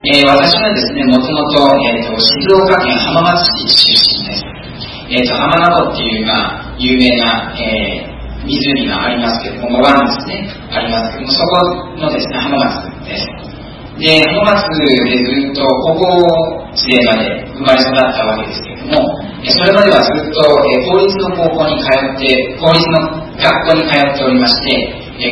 私はですね、もともと、静岡県浜松市出身です。浜名湖っていう、有名な、湖がありますけれども、湾ですね、ありますけれども、そこのですね、浜松です。で、浜松でずっと高校生まで生まれ育ったわけですけれども、それまではずっと、公立の高校に通って、公立の学校に通っておりまして、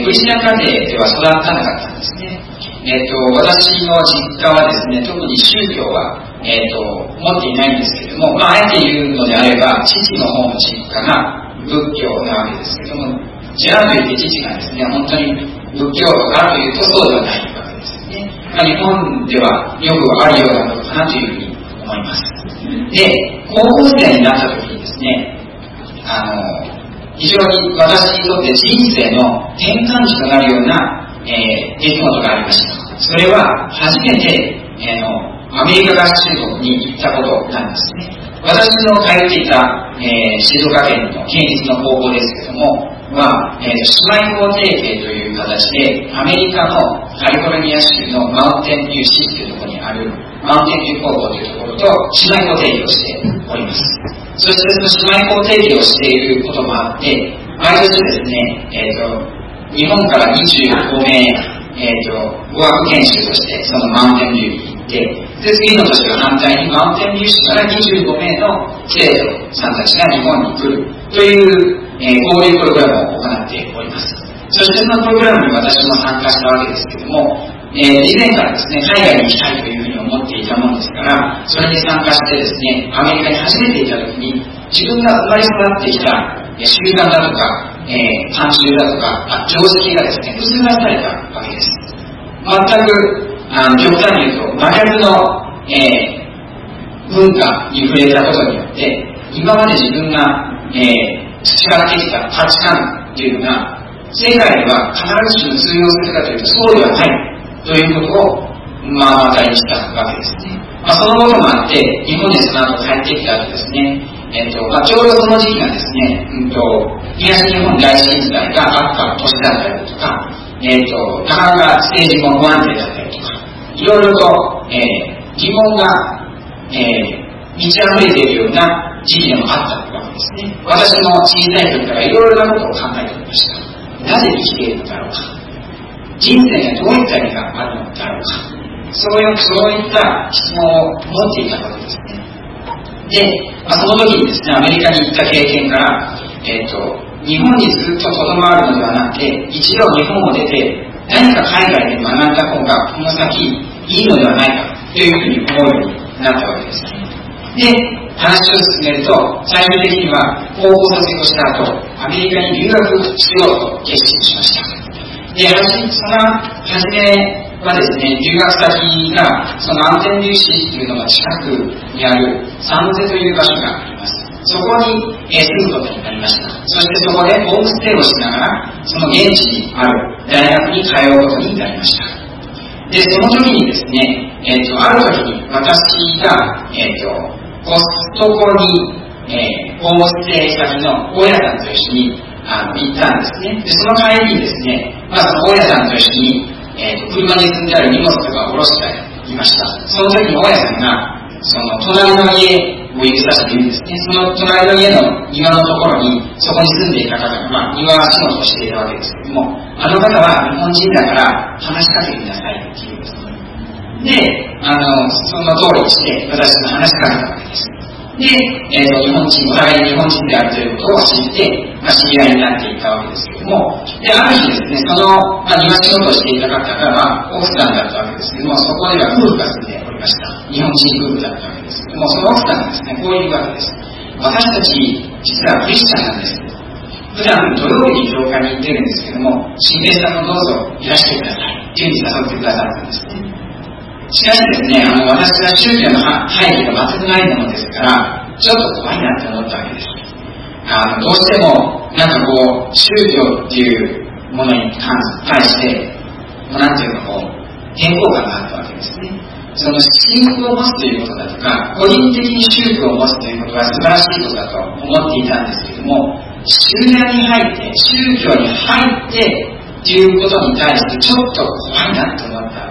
クリスチャン家庭では育たなかったんですね。私の実家はですね、特に宗教は、持っていないんですけれども、あえて言うのであれば、父の方の実家が仏教なわけですけれども、じゃあといって父がですね、本当に仏教かというとそうではないわけですよね。日本ではよくあるようなことかなというふうに思います。で、高校生になった時にですね、非常に私にとって人生の転換期となるような、出来事がありました。それは初めて、アメリカ合衆国に行ったことなんですね。私の通っていた、静岡県の県立の高校ですけども、姉妹校提携という形で、アメリカのカリフォルニア州のマウンテンビュー市というところにあるマウンテンビュー高校というところと姉妹校提携をしております。そしてその姉妹校提携をしていることもあって、毎年ですね、日本から25名、語学研修としてそのマウンテンビューに行って、で、次の年は反対にマウンテンビュー市から25名の生徒さんたちが日本に来るという、交流プログラムを行っております。そしてそのプログラムに私も参加したわけですけれども、以前からですね、海外に行きたいというふうに思っていたものですから、それに参加してですね、アメリカに初めて行った時に、自分が生まれ育ってきた習慣だとか、慣習だとか、常識がですね、覆されたわけです。全く、極端に言うと、真逆の、文化に触れたことによって、今まで自分が、培ってきた価値観というのが、世界では必ずしも通用するかというと、そうではないということを、話題にしたわけですね。そのこともあって、日本にその後帰ってきた後ですね、ちょうどその時期がですね、東日本大震災があった年だったりとか、なかなか政治も不安定だったりとか、いろいろと、疑問が、満ち溢れているような時期でもあったわけですね。私も小さい時からいろいろなことを考えておりました。なぜ生きているのだろうか。人生にはどういった意味があるのだろうか。そういった質問を持っていたわけですね。で、その時にですね、アメリカに行った経験から、日本にずっととどまるのではなくて、一度日本を出て、何か海外で学んだ方がこの先いいのではないかというふうに思うようになったわけです。で、話を進めると、最終的には高校卒業した後、アメリカに留学しようと決心しました。で、その初めはですね、留学先が、そのマウンテンビュー市というのが近くにあるサンノゼという場所があります。そこに住むことになりました。そしてそこでホームステイをしながら、その現地にある大学に通うことになりました。で、その時にですね、ある時に私が、コストコに、ホームステイ先の大家さんと一緒に行ったんですね。で、その帰りにですね、その大家さんと一緒に、車に積んである荷物とかを下ろしていました。その時に大家さんが、その隣の家を指さして言うんですね。その隣の家の庭のところに、そこに住んでいた方が、庭は仕事をしていたわけですけれども、あの方は日本人だから話しかけてくださいって言うんですね。で、その通りにして、私が話しかけたわけです。で、お互いに日本人であるということを知って、知り合いになっていったわけですけれども、で、ある日ですね、その、庭仕事をしていた方が、奥さんだったわけですけれども、そこでは夫婦が住んでおりました。日本人夫婦だったわけですけれども、その奥さんがですね、こういうわけです。私たち、実はクリスチャンなんです。普段土曜日に教会に行ってるんですけども、新平さんもどうぞいらしてください。っていうふうに誘ってくださったんですね。しかしですね、私は宗教の背景が全くないものですから、ちょっと怖いなって思ったわけです。どうしても、宗教っていうものに対して、なんていうか抵抗感があったわけですね。その信仰を持つということだとか、個人的に宗教を持つということが素晴らしいことだと思っていたんですけれども、集団に入って、宗教に入って、ということに対してちょっと怖いなと思ったわけです。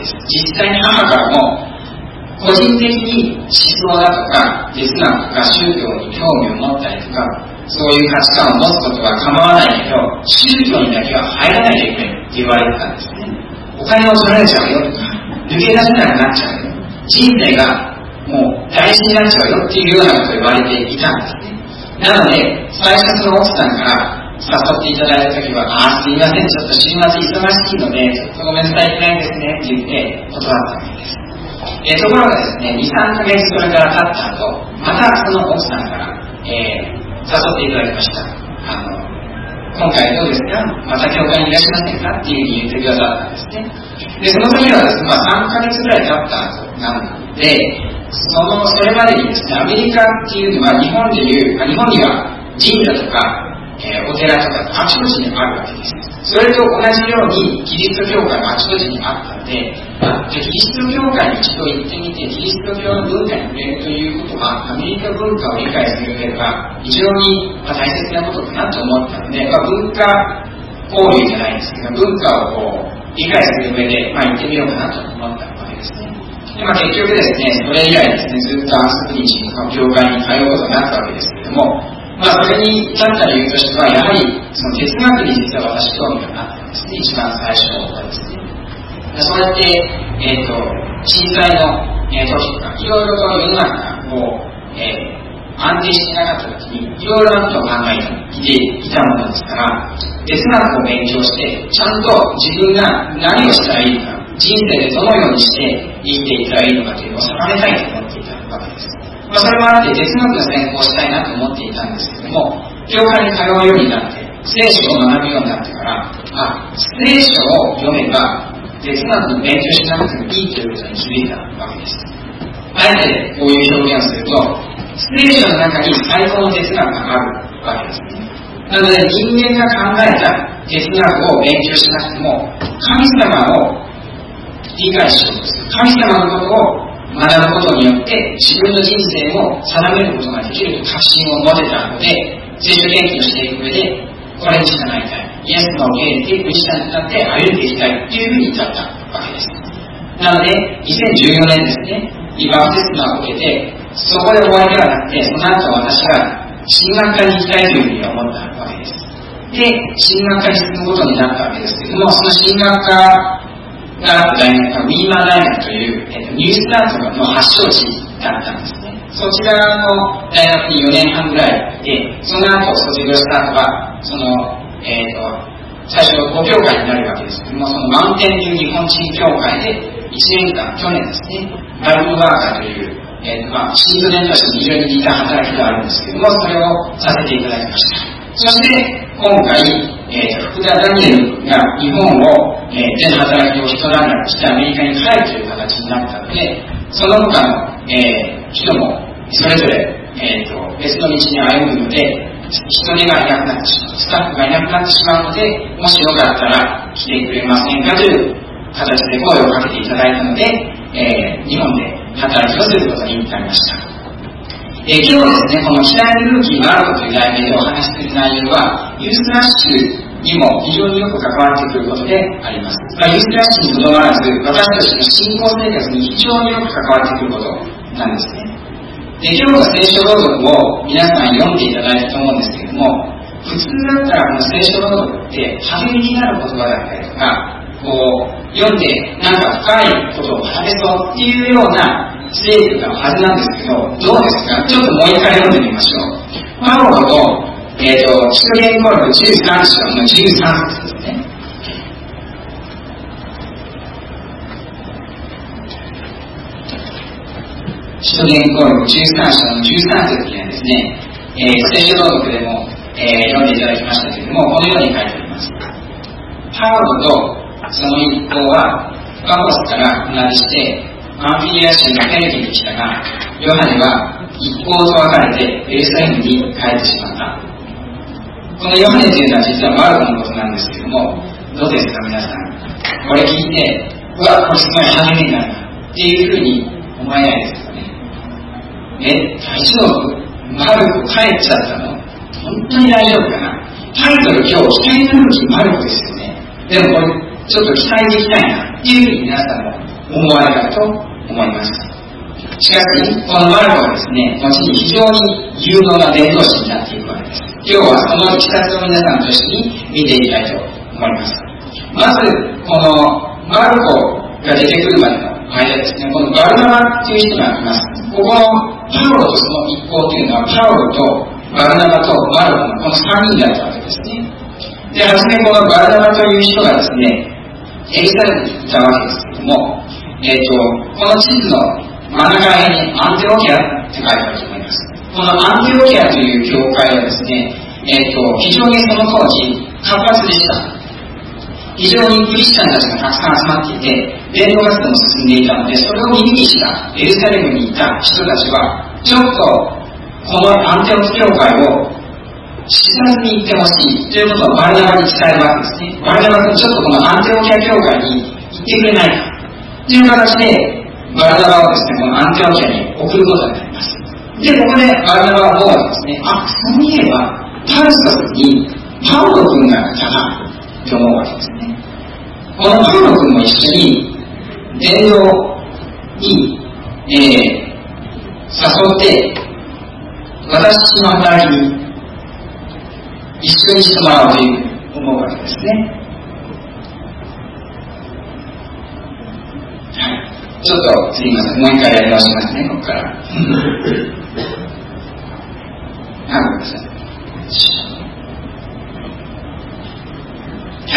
です。実際に母からも個人的に思想だとか哲学とか宗教に興味を持ったりとか、そういう価値観を持つことは構わないけど、宗教にだけは入らないでくれって言われてたんですね。お金を取られちゃうよとか、抜け出せなくなっちゃうよ、人生がもう大事になっちゃうよっていうようなことを言われていたんですね。なので最初その奥さんから誘っていただいたときは、すいません、ちょっと週末忙しいのでちょっとごめんなさい、いけないですねって言って断ったわけです。ところがですね、2、3ヶ月それから経った後、またその奥さんから、誘っていただきました。今回どうですか、また教会にいらっしゃいませんかっていうふうに言ってくださったんですね。でその時はですね、3ヶ月ぐらい経った後なので、それまでにですね、アメリカっていうのは日本には神社とか、お寺とかあちこちにあるわけです。それと同じようにキリスト教会もあちこちにあったので、キリスト教会に一度行ってみてキリスト教の文化に触れるということはアメリカ文化を理解する上では非常に大切なことかなと思ったので、文化交流じゃないですけど、文化を理解する上で、行ってみようかなと思ったわけですね。で結局ですね、それ以来ですね、ずっとアンスプリーチとか教会に通うことになったわけですけれども、それに至った理由としては、やはりその哲学に実は私興味があったんですね、一番最初はですね。そうやって、震災の、時とか、いろいろと世の中を、安定してなかった時に、いろいろなことを考えていたものですから、哲学を勉強して、ちゃんと自分が何をしたらいいのか、人生でどのようにして生きていったらいいのかというのを定めたいと思っていたわけです。それもあって哲学の専攻したいなと思っていたんですけれども、教会に通うようになって聖書を学ぶようになってから、聖書を読めば哲学の勉強しなくてもいいということに気づいたわけです。あえてこういう表現をすると、聖書の中に最高の哲学があるわけですね。なので人間が考えた哲学を勉強しなくても、神様を理解しようとする、神様のことを学ぶことによって自分の人生を定めることができると確信を持てたので、聖書研究をしていく上でこれに従いたい、イエスの受け入れてクリスチャンになって歩んでいきたいというふうに至ったわけです。なので2014年ですね、バプテスマを受けて、そこで終わりではなくて、その後私は神学科に行きたいというふうに思ったわけです。で神学科に進むことになったわけですけれども、その神学科があった大学がウィーマー大学という、ニュースタートの発祥地だったんですね。そちらの大学に4年半ぐらいで、その後卒業した後は最初の5教会になるわけですけども、そのマウンテンビュー日本人教会で1年間、去年ですね、バイブルワーカーという、シートネとして非常に似た働きがあるんですけども、それをさせていただきました。そして今回、福田ダニエルが日本を、全働きを一段落してアメリカに帰るという形になったので、その他の、人もそれぞれ、別の道に歩むので、人手がいなくなってしまう、スタッフがいなくなってしまうので、もしよかったら来てくれませんかという形で声をかけていただいたので、日本で働きをすることになりました。今日ですね、この北谷ルーキーマルコという題名でお話しする内容は、ユースラッシュにも非常によく関わってくることであります。ユースラッシュにとどまらず、私たちの信仰生活に非常によく関わってくることなんですね。で、今日の聖書朗読を皆さん読んでいただいたと思うんですけれども、普通だったらこの聖書朗読って励みになる言葉だったりとか、読んでなんか深いことを話せそうっていうようなステージがはずなんですけど、どうですか？ちょっともう一回読んでみましょう。パウロの、使徒言語録13章の13節ですね。使徒言語録13章の13節にはですね、聖書朗読でも、読んでいただきましたけれども、このように書いてあります。パウロとその一行はパフォスから船出してアンフィリア州のペルゲに来たが、ヨハネは一行と別れてエルサレムに帰ってしまった。このヨハネというのは実はマルコのことなんですけれども、どうですか皆さん、これ聞いて、これすごい励みになるなっていうふうに思えないですかね。大丈夫？マルコ帰っちゃったの？本当に大丈夫かな？タイトル今日、北谷ルーキーマルコですよね。でもこれちょっと期待できないなっていうふうに皆さんも思われたと思います。しかし、このマルコはですね、後に非常に有能な伝道師になっていくわけです。今日はそのいきさつを皆さんと一緒に見ていきたいと思います。まず、このマルコが出てくるまでの間ですね、このバルナバという人がいます。ここのパウロとその一行というのは、パウロとバルナバとマルコのこの3人だったわけですね。で、はじめこのバルナバという人がですね、エルサレムにいたわけですけれども、この地図の真ん中辺にアンテオキアって書いてあると思います。このアンテオキアという教会はですね、非常にその当時活発でした。非常にクリスチャンたちがたくさん集まっていて、伝道活動も進んでいたので、それを耳にしたエルサレムにいた人たちは、ちょっとこのアンテオキ教会を視察に行ってほしいということをバルナバに伝えるわけですね。バルナバ君ちょっとこのアンテオキア教会に行ってくれないかという形で、バルナバをですね、このアンテオキアに送ることになります。で、ここでバルナバは思うわけですね。そういえば、タルソスにパウロ君がいたなと思うわけですね。このパウロ君も一緒に伝道に、誘って、私の働きに一緒にしてもらおうという思うわけですね。はい。ちょっとすいません。もう一回やり直しますね、ここから。ごめんなさい。はい。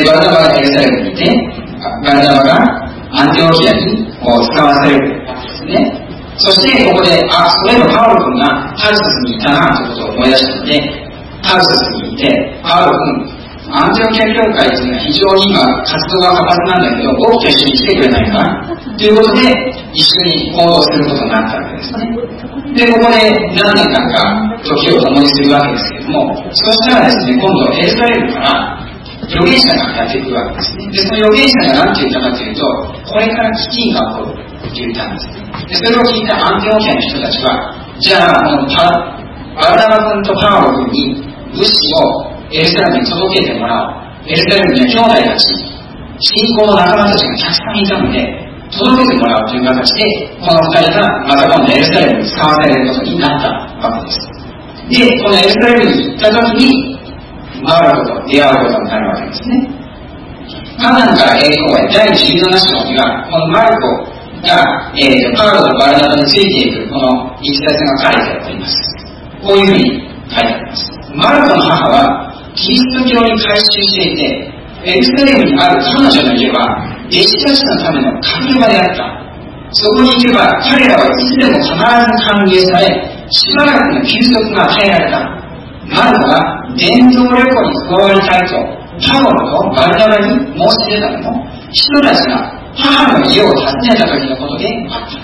バルナバがエルサレムにいて、バルナバがアンテオキアに使わせるわけですね。そしてここで、そういえばパウロ君がタルソスにいたなということを思い出したので、タルソスにいて、パウロ君、アンテオキア教会というのは非常に今活動が活発なんだけど、僕と一緒に来てくれないかということで、一緒に行動することになったわけですね。で、ここで何年間か時を共にするわけですけれども、そうしたらですね、今度エルサレムから預言者がやってくるわけですね。で、その預言者が何て言ったかというと、これから飢饉が起こると言ったんですね。で、それを聞いたアンテオキアの人たちは、じゃあ、バルナバ君とパウロ君に物資をエルサレムに届けてもらおう。エルサレムには兄弟たち、信仰の仲間たちがたくさんいたので、届けてもらうという形で、この二人がまた今度エルサレムに使わされることになったわけです。で、このエルサレムに行った時に、マルコと出会うことになるわけですね。カナンから栄光へ第17章には、このマルコが、パウロとバルナバについていくこのいきさつが書いてあります。こういうふうに書いてあります。マルコの母はキリスト教に改宗していて、エルサレムにある彼女の家は弟子たちのための隠れ場であった。そこに行けば彼らはいつでも必ず歓迎され、しばらくの休息が与えられた。マルコが伝道旅行に加わりたいとパウロとバルナバに申し出たのも、人たちが母の家を訪ねた時のことであった。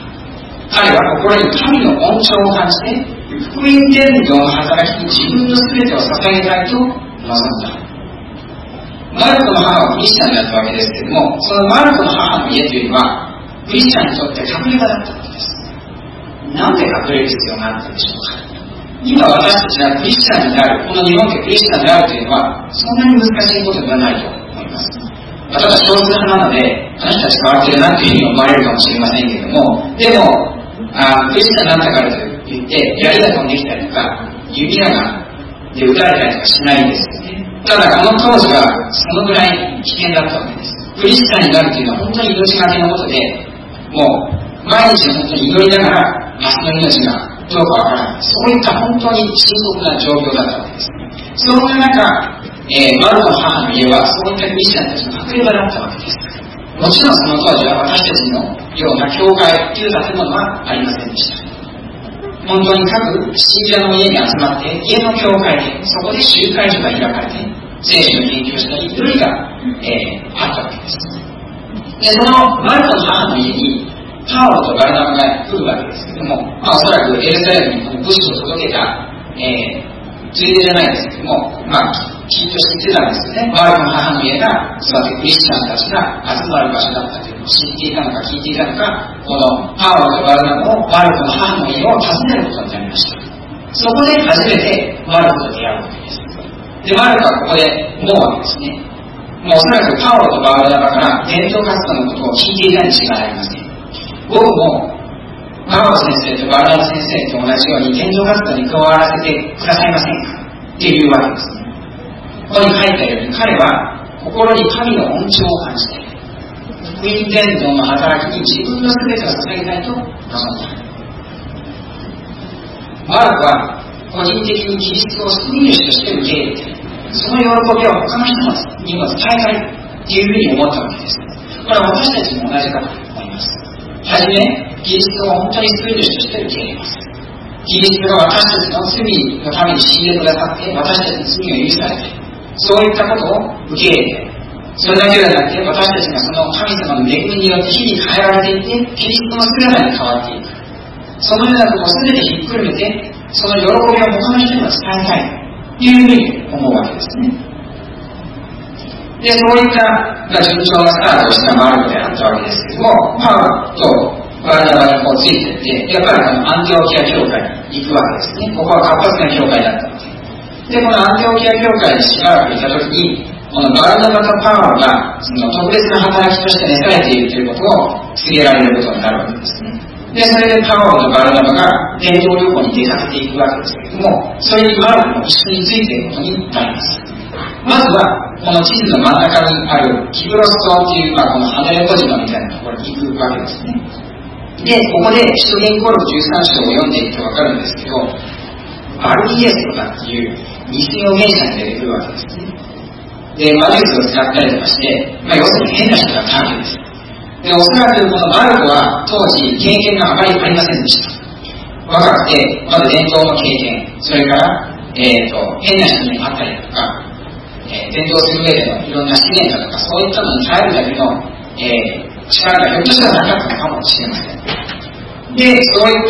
彼は心に神の恩寵を感じて、福音伝道の働きに自分の全てを捧げたいと望んだ。マルコの母はクリスチャンだったわけですけれども、そのマルコの母の家というのはクリスチャンにとって隠れ家だったわけです。なんで隠れる必要があったでしょうか。今私たちがクリスチャンになる、この日本でクリスチャンであるというのはそんなに難しいことではないと思います。ただ少数派なので、あの人たち変わってるなというふうに思われるかもしれませんけれども、でもクリスチャンになったからといって槍が飛んできたりとか弓矢で撃たれたりとかしないんですよね。ただこの当時はそのぐらい危険だったわけです。クリスチャンになるというのは本当に命がけのことで、もう毎日本当に祈りながら明日の命がどうかわからない、そういった本当に深刻な状況だったわけです。そんな中、マルコの母の家はそういったクリスチャンたちの隠れ場だったわけです。もちろんその当時は私たちのような教会という建物はありませんでした。本当に各信者の家に集まって家の教会で、そこで集会所が開かれて聖書の研究したり祈りが、あったわけです。で、そのマルコの母の家にパウロとバルナバが来るわけですけども、おそらくエルサレムに物資を届けた、ついでじゃないですけども、きっと知ってたんですよね。マルコの母の家がそうやってクリスチャンたちが集まる場所だったというのを知っていたのか聞いていたのか、このパウロとバルナバをマルコの母の家を訪ねることになりました。そこで初めてマルコと出会うわけです。で、マルコはここで思うわけですね。 おそらくパウロとバルナバから伝道活動のことを聞いていたに違いありません。僕もパウロ先生とバルナバ先生と同じように伝道活動に加わらせてくださいませんかっていうわけですね。ここに書いてあるように彼は心に神の恩寵を感じて福音伝道の働きに自分の全てを捧げたいと望んだ。マルコは個人的にキリストを救い主として受け入れて、その喜びを他の人にも伝えたいというふうに思ったわけです。これは私たちも同じかと思います。はじめ、キリストを本当に救い主として受け入れます。キリストが私たちの罪のために死んでくださって、私たちの罪を許されて、そういったことを受け入れて、それだけではなくて、私たちがその神様の恵みによって日々変えられていって、キリストの姿に変わっていく。そのようなことを全てひっくるめて、その喜びを他の人にも伝えたいというふうに思うわけですね。で、そういった順調なスタートをしたマルコであったわけですけども、パウロとバルナバにこうついていって、やっぱりアンテオキア教会に行くわけですね。ここは活発な教会だったので。で、このアンテオキア教会にしばらくいたときに、このバルナバとパウロがその特別な働きとして召されているということを告げられることになるわけですね。で、それでパウロとバルナバが伝道旅行に出かけていくわけですけれども、それにマルコも一緒についていくことになります。まずは、この地図の真ん中にあるキプロス島という、この離れ小島みたいなところに行くわけですね。で、ここで使徒言行録13章を読んでいくとわかるんですけど、バルギエスとかっていう偽預言者が出てくるわけですね。で、魔術を使ったりとかして、要するに変な人だったわけです。で、おそらくこのマルコは当時経験があまりありませんでした。若くて、まず伝統の経験、それから、変な人に会ったりとか、伝道する上でのいろんな試練だとか、そういったのに耐えるだけの、力がひょっとしたらなかったのかもしれません。で、そういった、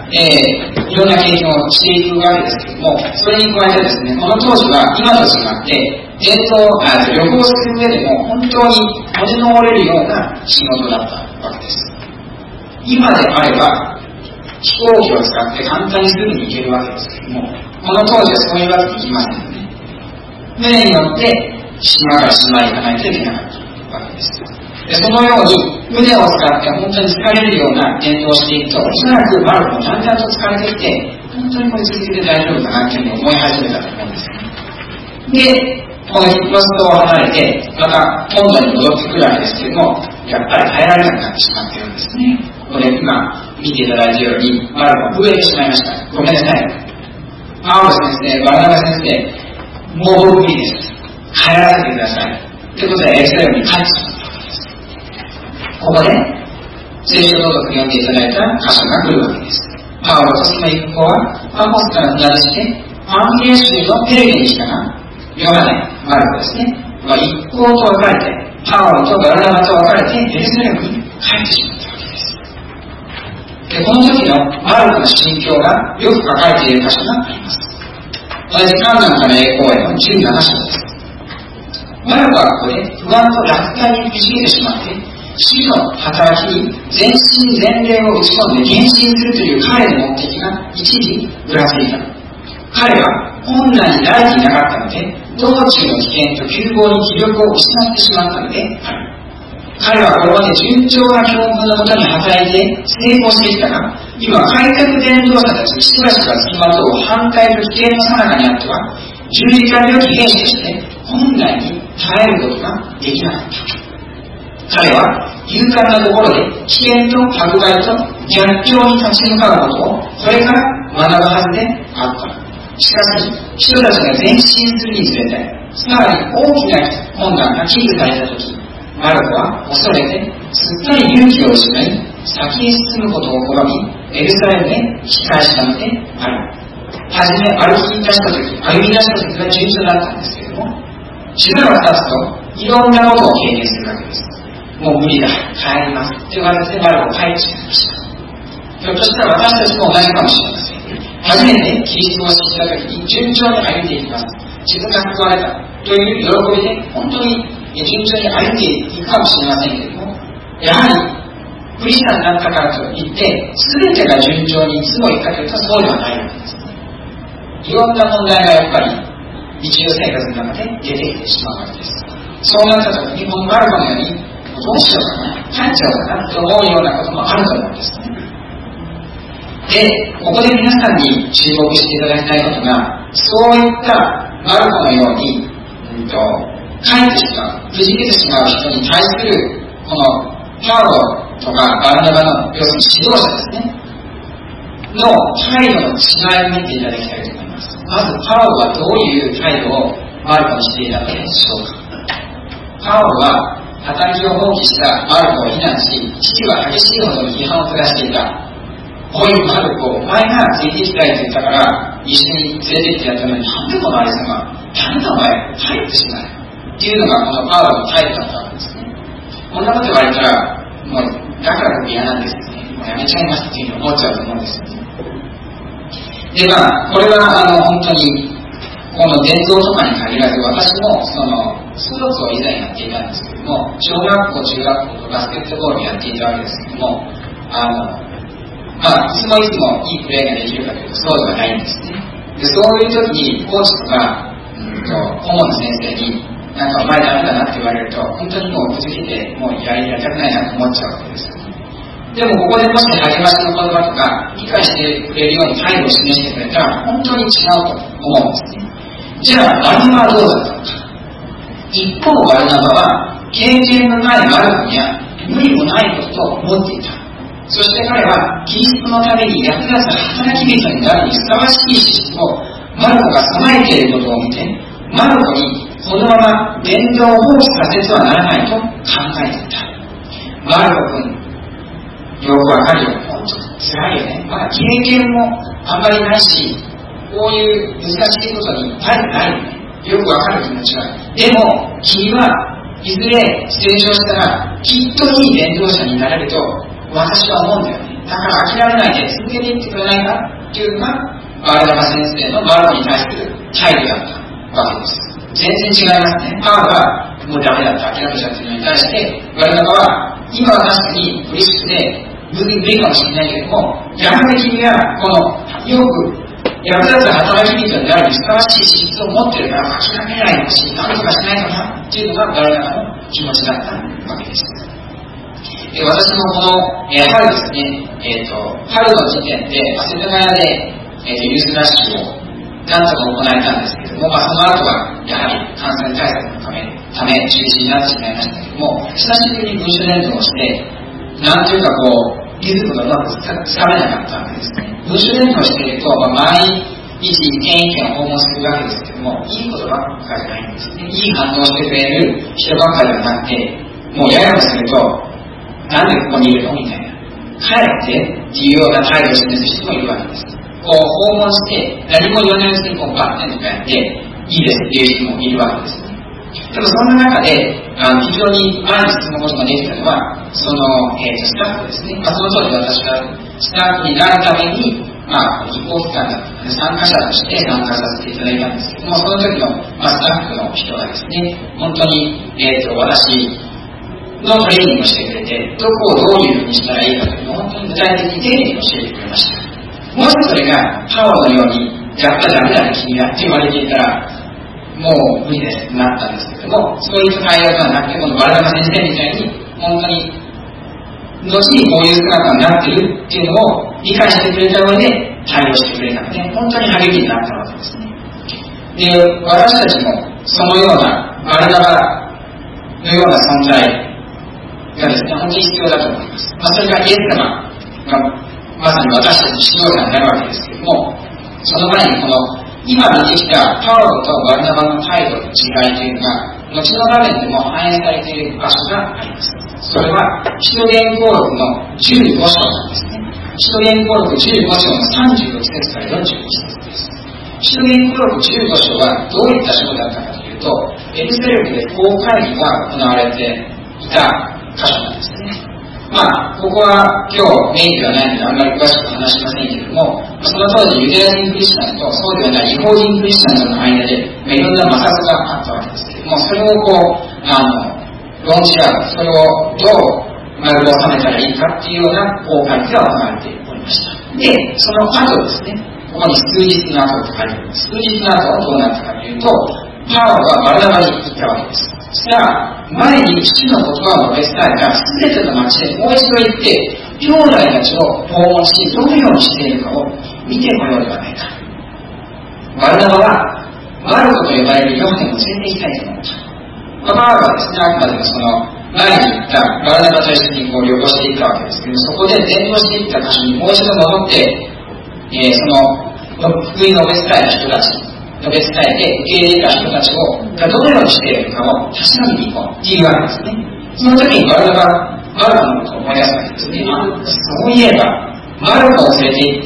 いろんな経験をしていくわけですけれども、それに加えてですね、この当時は今と違って、旅行する上でも本当に閉じのれるような仕事だったわけです。今であれば、飛行機を使って簡単にすぐに行けるわけですけれども、この当時はそういうわけにいきませんよね。船に乗って島から島へ行かないといけなかったわけです。で、そのように船を使って本当に疲れるような伝道をしていくと、おそらくマルコもだんだんと疲れてきて、本当にこれ続けて大丈夫かなというふうに思い始めたと思うんですね。で、このキプロス島を離れて、また本土に戻ってくるわけですけれども、やっぱり耐えられなくなってしまっているんですね。ここで今見ていただいているように、マルコは震えてしまいました。ごめんなさい。パウロ先生、バルナバ先生、もう僕無理です。帰らせてください。ということで、エルサレムに帰ってしまったわけです。ここで、聖書道読んでいただいた箇所が来るわけです。パウロとその一行は、パフォスから船出して、パンフィレ州のペルゲに来たが、ヨハネ、マルコですね、一行と分かれて、パウロとバルナバと分かれて、エルサレムに帰ってしまったわけです。で、この時のマルコの心境がよく書かれている箇所があります。同じ観覧から栄光への17章です。マルコはここで不安と落胆に導いてしまって、死の働きに全身全霊を打ち込んで献身するという彼の目的が一時ぶらついた。彼は困難に慣れていなかったので、道中の危険と急防に気力を失ってしまったのである。彼はこれまで順調な教訓のもとに働いて成功してきたが、今開拓伝道者たちにしばしば付きまとう反対と危険の最中にあっては、十字架良き兵士として困難に耐えることができなかった。彼は勇敢なところで危険と迫害と逆境に立ち向かうことをこれから学ぶはずであった。しかし、人たちが前進するにつれて、さらに大きな困難が危惧されたとき、マルコは恐れて、すっかり勇気を失い、先へ進むことを拒み、エルサレムへ引き返したのである。はじめ歩み出したときは順調だったんですけれども、しばらく経つと、いろんなことを経験するわけです。もう無理だ、帰ります。という形でマルコは帰ってしまいました。ひょっとしたら私たちも同じかもしれません。初めてキリストを知ったときに順調に歩んでいきます。自分が救われたという喜びで本当に順調に歩んでいくかもしれませんけれども、やはりクリスチャンになったからといって全てが順調にいつもいくかというとそうではないわけです。いろんな問題がやっぱり日常生活の中で出てきてしまうわけです。 そうなった時にこのマルコのようにどうしようかな、帰っちゃおうかなと思うようなこともあると思うんですね。で、ここで皆さんに注目していただきたいことが、そういったマルコのように、帰ってしまう、くじけてしまう人に対するこのパウロとかバルナバの要するに指導者ですねの態度の違いを見ていただきたいと思います。まずパウロはどういう態度をマルコにしていたのでしょうか。パウロは働きを放棄したマルコを非難し、父は激しいほどに批判を下していた。おいマルコ、お前が連れて行きたいと言ったから一緒に連れて行ってやったのに、なんでこのあれさがなんでお前帰ってしまうっていうのがこのパウロの態度だったわけですね。こんなこと言われたらもうだから僕嫌なんですよね、もうやめちゃいますっていうふうに思っちゃうと思うんですよね。でこれは本当にこの伝道とかに限らず、私もスポーツを以前やっていたんですけども、小学校中学校とバスケットボールをやっていたわけですけども、いつもいいプレーができるかというとそうではないんですね。でそういう時にコーチとか顧問の先生になんかお前ダメだなって言われると、本当にもうくじけてもうやりたくないなと思っちゃうわけですよね。でもここでもし励ましの言葉とか理解してくれるように態度を示してくれたら本当に違うと思うんですね。じゃあバルナバはどうだったのか。一方バルナバは経験のないマルコには無理もないことと思っていた。そして彼はキリストのために役立つ働き人になるにふさわしい資質をマルコが備えていることを見て、マルコにこのまま伝道を放棄させてはならないと考えていた。マルコ君、よくわかるよ。本当に辛いよね。まだ経験もあんまりないし、こういう難しいことに慣れてないよね。よくわかる気持ちは。でも、君はいずれ成長したら、きっといい伝道者になれると、私は思うんだよね。だから諦めないで続けていってくれないかっていうのが、バルナバ先生のマルコに対する態度だったわけです。全然違いますね。パウロはもうダメだった諦めちゃってるのに対して、バルナバは今は確かに嬉しくて無理かもしれないけれども、やはり君はこのよく役立つ働き人になるにふさわしい資質を持ってるから諦めないのし、何とかしないかなっていうのがバルナバの気持ちだったわけです。私もこの、春ですね、春の時点で世田谷で、ユースラッシュをなんとか行えたんですけれども、その後はやはり感染対策のため中止になってしまいましたけれども、久しぶりに文書伝道をして、なんというかリズムがうまくつかめなかったわけですね。文書伝道をしていると、毎日一軒一軒訪問するわけですけれども、いいことばっかりじゃないんですね。いい反応してくれる人ばっかりではなくて、もうややもすると、なんでここにいるのみたいな。帰ってっていうような態度を示す人もいるわけです。訪問して何も言わないうちにバッテンとかやっていいですっていう人もいるわけですね。でもそんな中で非常に前に進むことができたのはスタッフですね。その当時私はスタッフになるために移行期間だったので参加者として参加させていただいたんですけども、その時のスタッフの人がですね、本当に私のトレーニングをしてくれて、どこをどういうふうにしたらいいかというのを本当に具体的に丁寧に教えてくれました。もしそれがパウロのようにやっぱりダメだね君がって言われていたらもう無理ですってなったんですけども、そういう対応がなくて、このバルナバ先生みたいに本当に後にこういう姿になっているっていうのを理解してくれた上で対応してくれたので、本当に励みになったわけですね。で、私たちもそのようなバルナバのような存在がですね、本当に必要だと思います。それがイエス様がまさに私たちの指導者になるわけですけれども、その前にこの今見てきたパウロとバルナバの態度の違いというのが後の場面でも反映されている場所があります。それは使徒言行録の15章なんですね。使徒言行録15章の36節から41節です。使徒言行録15章はどういった章だったかというと、エルサレムで公会議が行われていた箇所なんですね。ここは今日メインではないのであんまり詳しく話しませんけれども、その当時ユダヤ人クリスチャンとそうではない違法人クリスチャンとの間で、いろんな摩擦があったわけですけれども、それを論じ合う、それをどう丸を収めたらいいかっていうような公開が行われておりました。で、その後ですね、ここに数日の後と書いてあります。数日の後はどうなったかというと、パウロはバルナバに行ったわけです。 したら、前に主の言葉を述べ伝えた全ての町でもう一度行って、兄弟たちを訪問し、どのようにしているかを見てこようではないか。バルナバは、マルコと呼ばれるヨハネを連れて行きたいと思った。パウロはですね、あくまでもその前に行ったバルナバと一緒に旅行していったわけですけど、そこで伝道していった箇所にもう一度戻って、その福音を述べ伝えた人たち、述べ伝えて受け入れた人たちがどのようにしているかを確かめに行こうっていうわけですね。その時にバルコのことを思い出すわけですね。そういえば、マルコを連れて行って、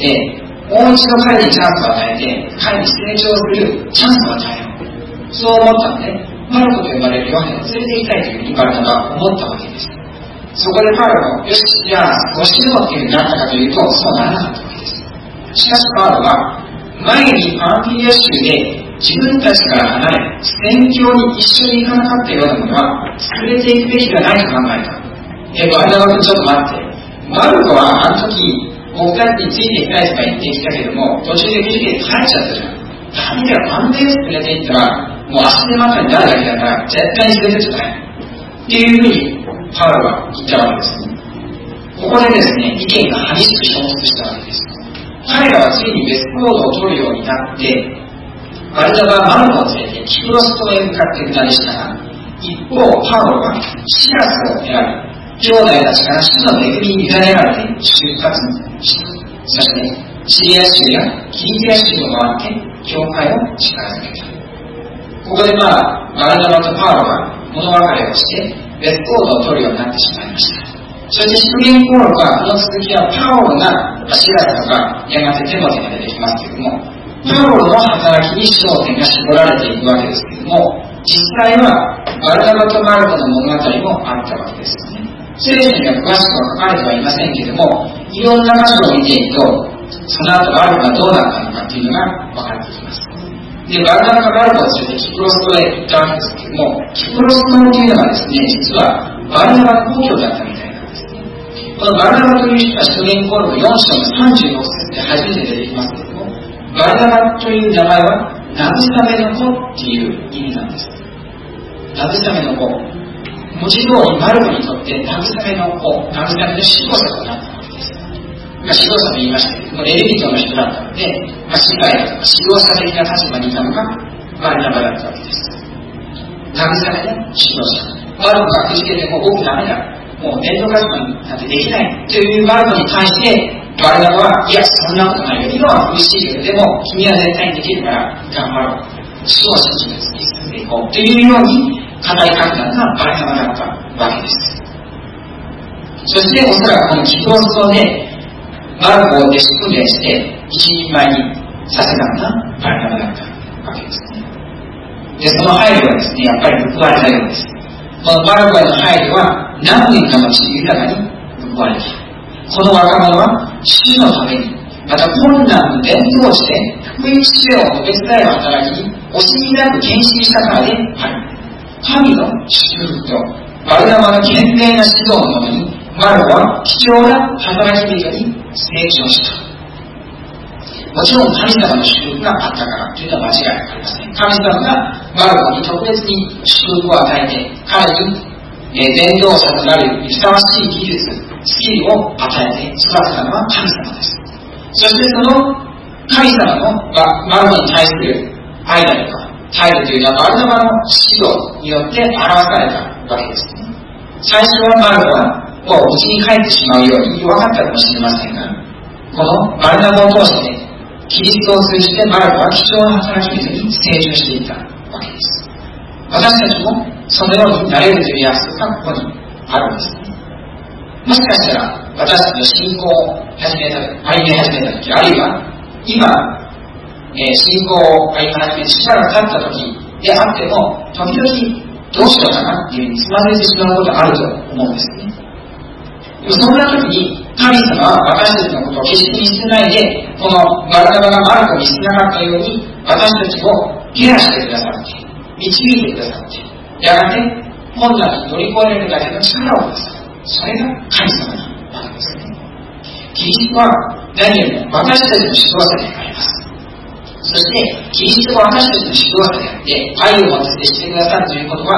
もう一度彼にチャンスを与えて、彼に成長するチャンスを与えよう。そう思ったので、マルコと呼ばれるヨハネを連れて行きたいというふうにバルナバは思ったわけです。そこでパウロも、よし、じゃあ、そうしようっていうふうになったかというと、そうならなかったわけです。しかしパウロは、前にパンフィリア州で自分たちから離れ、宣教に一緒に行かなかったようなものは、連れて行くべきではないと考えた。バルナバ君ちょっと待って。マルコはあの時、僕たちについていきたいとか言ってきたけども、途中で見て帰っちゃったじゃん。ダメだよ、あんなやつ連れて行ったら、もう足手まといになるだけだから、絶対に連れてっちゃダメ。っていうふうに、パウロは言ったわけです。ここでですね、意見が激しく衝突したわけです。彼らはついに別行動を取るようになって、バルナバはマルコを連れてキプロス島へ向かって下りしたが、一方、パウロはシラスを選び、兄弟たちから主の恵みに委ねられて出発した。そして、シリア州やキリキア州を回って、教会を力づけた。ここでバルナバとパウロが物別れをして、別行動を取るようになってしまいました。そして使徒言行録は、この続きはパウロがシラスとか、やがてテモテが出てきますけれども、パウロの働きに焦点が絞られていくわけですけれども、実際はバルナバとマルコの物語もあったわけですね。聖書には詳しくは書かれてはいませんけれども、いろんな箇所を見ていくと、その後マルコがどうなったのかというのが分かってきます。で、バルナバがマルコを連れてキプロス島へ行ったわけですけれども、キプロス島というのはですね、実はバルナバの故郷だったみたいなんですね。このバルナバという人は使徒言行録4章の36節で初めて出てきますけれども、バルナバという名前は慰めの子っていう意味なんです。慰めの子。文字通りマルコにとって慰めの子、慰めの指導者となったわけです。指導者と言いましたけども、レビ人の人だったので、司会だとか指導者的な立場にいたのがバルナバだったわけです。慰めの指導者。マルコがくじけても僕ダメだ。もう伝道活動なんてできないというマルコに対して、バルナバは、いや、そんなことないよ。今は苦しいけど、でも君は絶対にできるから頑張ろう。主を信じて突き進んでいこうというように語りかけたのがバルナバだったわけです。そしておそらくこのキプロス島でマルコを弟子訓練して一人前にさせたのがバルナバだったわけですね。で、その配慮はですね、やっぱり報われたようです。このマルコへの配慮は何年かのうちに豊かに報われた。この若者は主のために、また困難の伝道師で福音使命を述べ伝える働きに惜しみなく献身したからである。神の祝福とバルナバの懸命な指導のもとに、マルコは貴重な働き人に成長した。もちろん神様の祝福があったからというのは間違いありません。神様がマルコに特別に祝福を与えて、彼に伝道者となるにふさわしい技術、スキルを与えて育てたのは神様です。そしてその神様のマルコに対する愛だとか態度というのはバルナバの指導によって表されたわけですね。最初はマルコはもう家に帰ってしまうように弱かったかもしれませんが、このバルナバを通してキリストを通じてマルコは貴重な働き人に成長していったわけです。私たちもそのようになれるという約束がここにあるんですね。もしかしたら私たちの信仰を歩み始めた時、あるいは今、信仰を歩み始めてしばらく経った時であっても、時々どうしようかなっていうふうにつまずいてしまうことがあると思うんですね。でもそんな時に神様は私たちのことを決して見捨てないで、このバルナバがマルコにしなかったように私たちをケアしてくださって、導いてくださって、やがて困難に乗り越えられるだけの力をくださる。それが神様なわけですね。キリストは何よりも私たちの指導者であります。そしてキリストは私たちの指導者であって愛を持って接してくださるということは、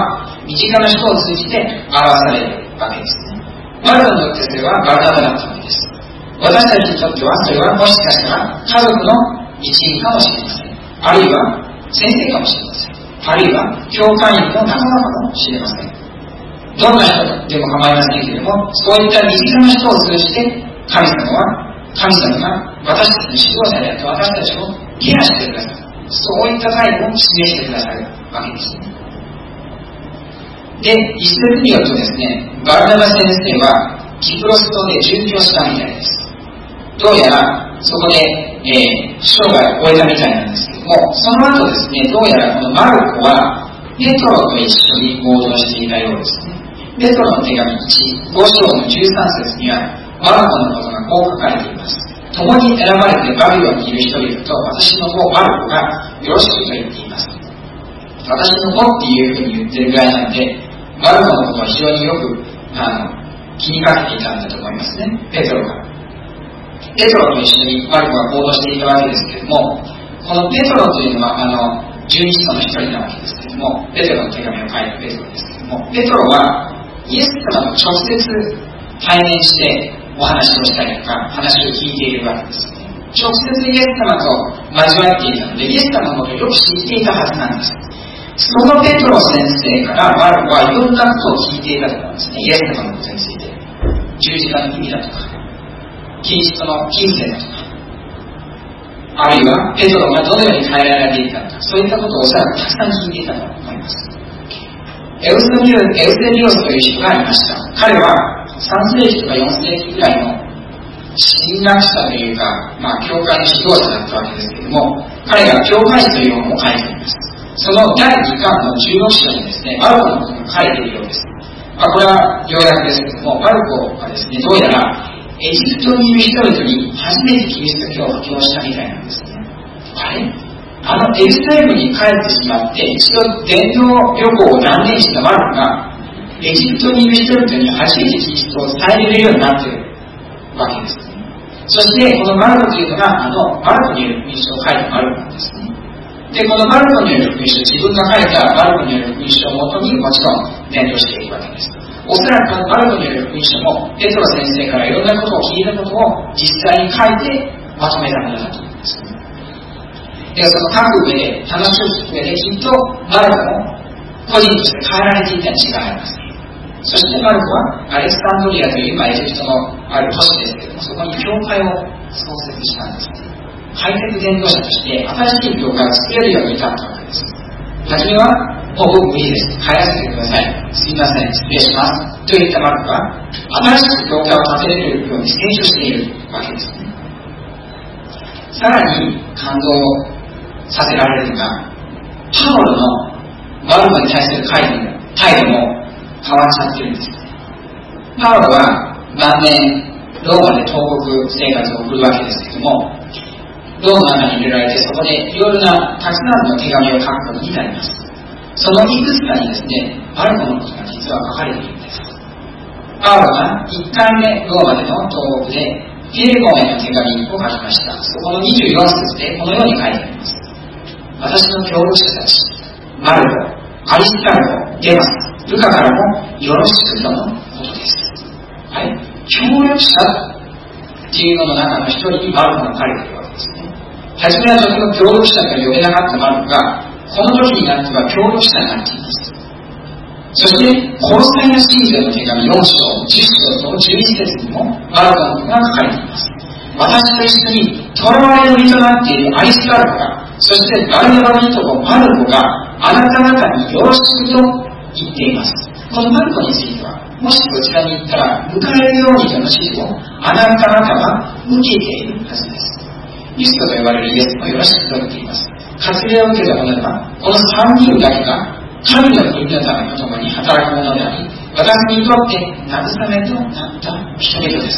身近な人を通じて表されるわけですね。マルコにとってそれはバルナバだったわけです。私たちにとってはそれはもしかしたら家族の一員かもしれません。あるいは先生かもしれません。あるいは教会員の仲間かもしれません。どんな人でも構いませんけれども、そういった身近な人を通じて神様が私たちの指導者であって私たちをケアしてくださる。そういった態度を示してくださるわけですね。で、一説によるとですね、バルナバ先生はキプロス島で殉教したみたいです。どうやらそこで、生涯を終えたみたいなんですけども、その後ですね、どうやらこのマルコはペトロと一緒に行動していたようですね。ペトロの手紙1、5章の13節にはマルコのことがこう書かれています。共に選ばれてバビロンにいる人々と私の子マルコがよろしくと言っています。私の子っていうふうに言ってるぐらいなんで、マルコのことは非常によく気にかけていたんだと思いますね、ペトロが。ペトロと一緒にマルコが行動していたわけですけれども、このペトロというのは十二使徒の一人なわけですけれども、ペトロの手紙を書いたペトロですけれども、ペトロはイエス様と直接対面してお話をしたりとか話を聞いているわけですよね。直接イエス様と交わっていたので、イエス様のことをよく知っていたはずなんです。そのペトロ先生からマルコはいろんなことを聞いていたと思うんですね。イエス様のことについて、十字架の意味だとか、キリストの金銭だとか、あるいはペトロがどのように変えられていたのか、そういったことをおそらくたくさん聞いていたと思います。エウセビオスという人がいました。彼は3世紀とか4世紀くらいの神学者というか、教会の指導者だったわけですけれども、彼が教会史という本を書いています。その第2巻の16章にですね、マルコのことが書いているようです。これは要約ですけれども、マルコがですね、どうやらエジプトにいる人々に初めてキリスト教を布教したみたいなんですね。エルサレムに帰ってしまって、一度伝道旅行を断念したマルコが、エジプトにいる人々に初めてキリストを伝えれるようになっているわけですね。そして、このマルコというのが、マルコによる福音書を書いたマルコなんですね。で、このマルコによる福音書、自分が書いたマルコによる福音書をもとにもちろん伝道していくわけです。おそらくマルコによる福音書も、ペトロ先生からいろんなことを聞いたことを実際に書いてまとめたものだと思うんですね。で、その書く上で、話を聞く上で、きっとマルコも個人として変えられていたに違いありません。そしてマルコはアレクサンドリアというエジプトのある都市ですけれども、そこに教会を創設したんですね。ハイテク伝道者として新しい教会を作れるように至ったわけです。はじめは、もう僕無理です。帰らせてください。すいません。失礼します。といったマルコは、新しく教会を建てれるように成長しているわけですね。さらに感動させられるのが、パウロのマルコに対する態度も変わっちゃってるんですね。パウロは晩年ローマで投獄生活を送るわけですけども、ローマの中に入れられて、そこでいろいろなたくさんの手紙を書くことになります。そのいくつかにですね、マルコのことが実は書かれているんです。パウロが1回目ローマでの投獄でフィレモンへの手紙を書きました。そこの24節でこのように書いてあります。私の協力者たち、マルコ、アリスタルコ、デマス、ルカからもよろしくとのことです。はい、協力者っていうのの中の一人にマルコが書かれているわけですね。初めはとても協力者と呼べなかったマルコが、この時になっては協力者になっています。そして、コロサイの信者の手紙4章、10章と11節にもマルコのことが書かれています。私と一緒に囚われの身となっているアリスタルコが、そしてバルナバのいとこマルコがあなた方によろしくと言っています。このマルコについては、もしこちらに行ったら迎えるようにとの指示をあなた方は受けているはずです。リストと呼ばれるイエスもよろしくと言っています。割礼を受けた者は、この3人だけが神の国のためと共に働くものであり、私にとって慰めとなった人々です。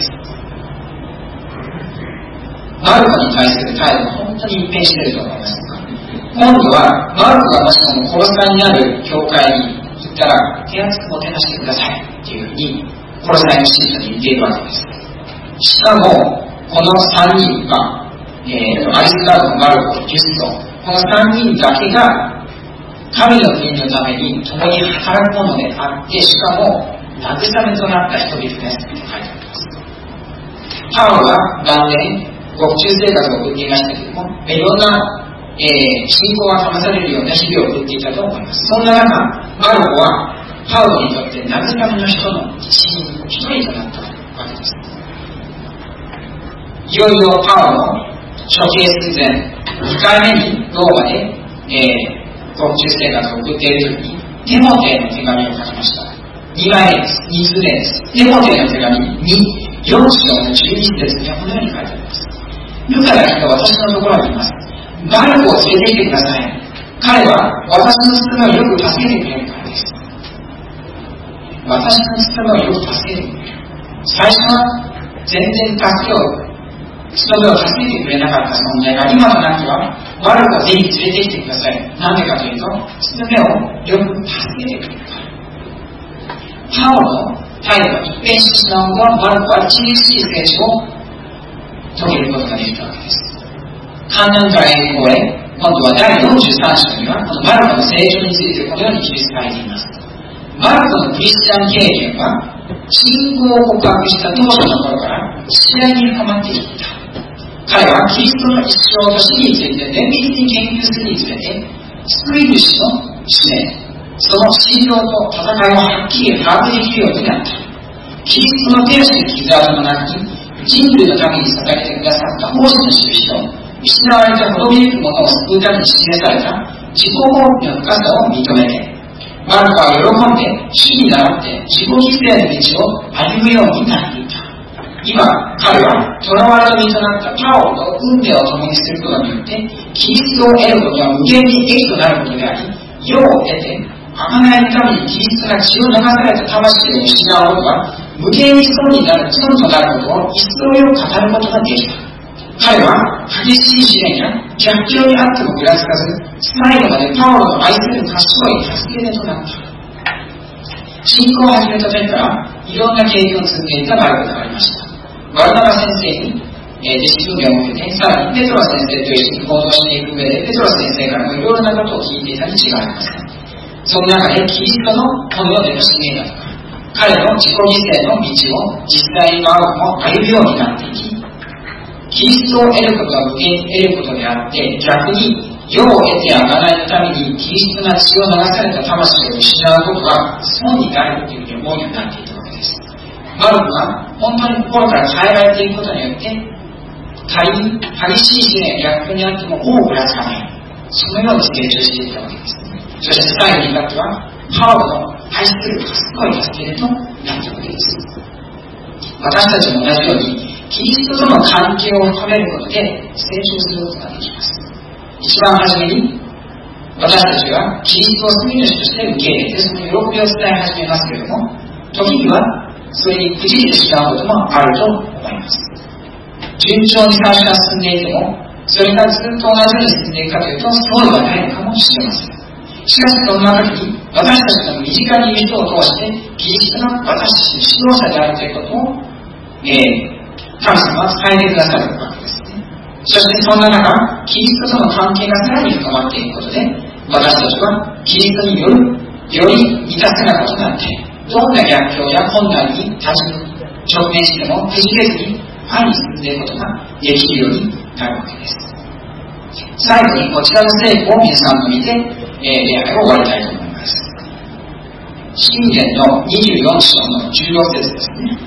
マルコに対する態度が本当に一変していると思います。今度はマルコがもしもコロサイにある教会に行ったら手厚くもてなしてくださいっていうふうにコロサイの信者に言っているわけです。しかもこの3人は、アリスタルコ、マルコ、ユスト、この3人だけが神の国のために共に働くものであって、しかも慰めとなった人々ですと書いてあります。パウロは晩年獄中生活を送っていましたけれども、いろんな、信仰が試されるような日々を送っていたと思います。そんな中、マルコはパウロにとって慰めの人の一人となったわけです。いよいよパウロの処刑寸前、2回目にローマで、獄中生活を送っている時にテモテの手紙を書きました。2枚目です。2通目です。テモテの手紙に4章の12節にはこのように書いてあります。ルカが来た私のところにいます。バルコを連れて行ってください。彼は私の務めをよく助けてくれるからです。私の務めをよく助けてくれる。最初は全然務めを助けてくれなかった存在が、今となってはバルコをぜひ連れてきてください。なぜかというと、務めをよく助けてくれるから。パウロの態度が一変してしまうのは、バルコは著しい成長を遂げることができたわけです。観覧から栄光へ、今度は第43章には、このバルコの成長についてこのように記されています。バルコのクリスチャン経験は、信仰を告白した当初の頃から次第に深まっていった。彼はキリストの一生と死について綿密に研究するにつれて、救い主の使命、その信条と戦いをはっきり把握できるようになった。キリストの手足に傷跡の中に、人類のために捧げてくださった奉仕の印と、失われた滅びゆくものを救うために示された自己奉仕の深さを認めて、バルコは喜んで主に倣って自己犠牲の道を歩むようになっていた。今、彼は囚われの身となったパオと運命を共にすることによって、キリストを得ることは無限に益となることであり、世を得て、贖いのためにキリストが血を流された魂を失うことは、無限に損になる損となることを一層よく語ることができた。彼は激しい試練や逆境にあってもぐらつかず、最後までパウロの愛する賢い助け手となった。信仰を始めた時からいろんな経験を積んでいたバルコがありました。バルナバ先生に弟子訓練を受けて、さらにペトロ先生と一緒に行動していく上で、ペトロ先生からもいろいろなことを聞いていたに違いありません。その中でキリストのこの世での使命だとか、彼の自己犠牲の道を実際にパウロも歩むようになっていき、キリストを得ることは無限に得ることであって、逆に世を得て贖いのためにキリストが血を流された魂を失うことが損になるというふうに思うようになっていたわけです。バルコが本当に心から変えられていくことによって、仮に激しい試練や逆境にあっても多くらつかない、そのように成長していったわけです。そして最後に至っては、パウロの愛する賢い助け手となったわけです。私たちも同じように、キリストとの関係を深めることで成長することができます。一番初めに、私たちはキリストを救い主として受け入れて、その喜びを伝え始めますけれども、時にはそれにくじいてしまうこともあると思います。順調に最初が進んでいても、それがずっと同じように進んでいくかというと、そうではないのかもしれません。しかしそんな時に、私たちの身近にいる人を通して、キリストが私たちの指導者であるということを、神様は伝えてくださるわけですね。そしてそんな中、キリストとの関係がさらに深まっていくことで、私たちはキリストにより満たせなことになって、どんな逆境や困難に直面してもくじけずに前に進んでいくことができるようになるわけです。最後にこちらの聖句を皆さんと見て、礼拝を終わりたいと思います。箴言の24章の16節ですね。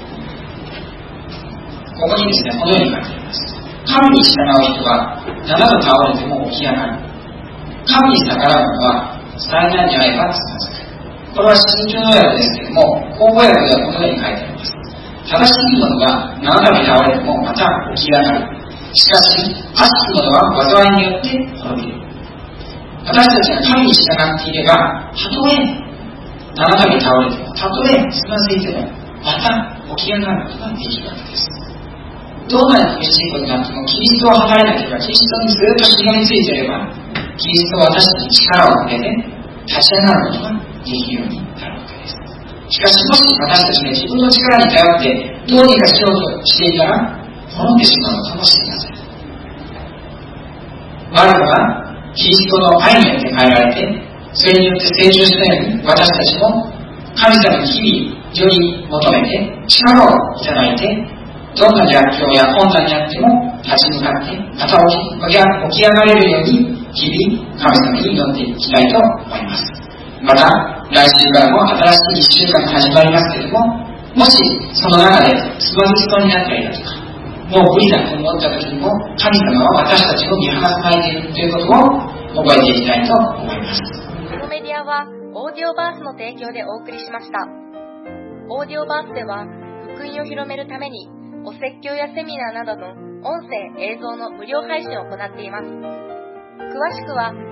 ここにですね、このように書いてあります。神に従う人は7度倒れても起き上がる。神に逆らうのは災難に遭えばつまずく。これは新旧の訳ですけれども、口語訳ではこのように書いてあります。正しいものは7度倒れてもまた起き上がる。しかし、悪しきものは災いによって滅びる。私たちが神に従っていれば、たとえ7度倒れても、たとえつまずいても、また起き上がることができるわけです。どんなに苦しいことがあっても、キリストを離れなければ、キリストにずっとしがみついていれば、キリストは私たちに力をくれて、立ち上がることができるようになるわけです。しかし、もし私たちが自分の力に頼って、どうにかしようとしていたら、滅んでしまうのかもしれません。バルコは、キリストの愛によって変えられて、 それによって成長したように、私たちも神様に日々より求めて力をいただいて、どんな逆境や困難にあっても立ち向かってまた起き上がれるように日々神様に祈っていきたいと思います。また来週からも新しい1週間が始まりますけれども、もしその中でつまずきそうになったりだとか、もう無理だと思った時にも、神様は私たちを見放さないでいるということを覚えていきたいと思います。 このメディアはオーディオバースの提供でお送りしました。オーディオバースでは福音を広めるためにお説教やセミナーなどの音声映像の無料配信を行っています。詳しくは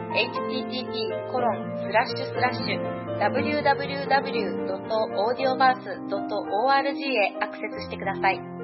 http://www.audioverse.org へアクセスしてください。